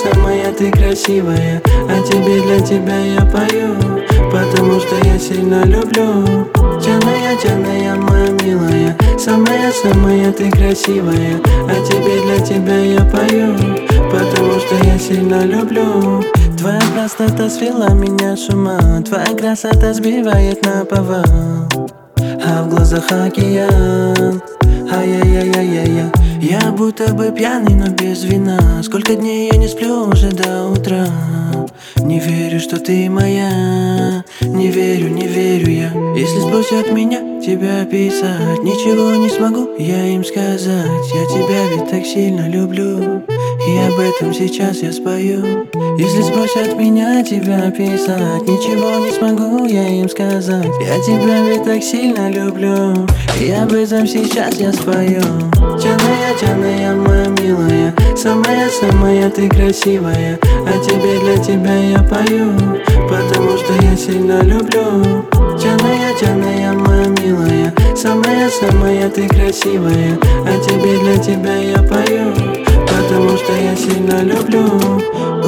самая ты красивая, а тебе для тебя я пою, потому что я сильно люблю. Джаная, моя милая, самая ты красивая, а тебе для тебя я пою, потому что я сильно люблю. Твоя простота свела меня с ума, твоя красота сбивает наповал, а в глазах океан. Ай-яй-яй-яй-яй, я будто бы пьяный, но без вина. Сколько дней я не сплю уже до утра. Не верю, что ты моя, не верю я. Если спросят меня тебя описать, ничего не смогу я им сказать. Я тебя ведь так сильно люблю, и об этом сейчас я спою. Если спросят меня тебя описать, ничего не смогу я им сказать. Я тебя ведь так сильно люблю, и об этом сейчас я спою. Джаная, моя милая, самая ты красивая, а тебе для тебя я пою, потому что я сильно люблю. Джаная, моя милая, самая ты красивая, а тебе для тебя я пою, потому что я сильно люблю.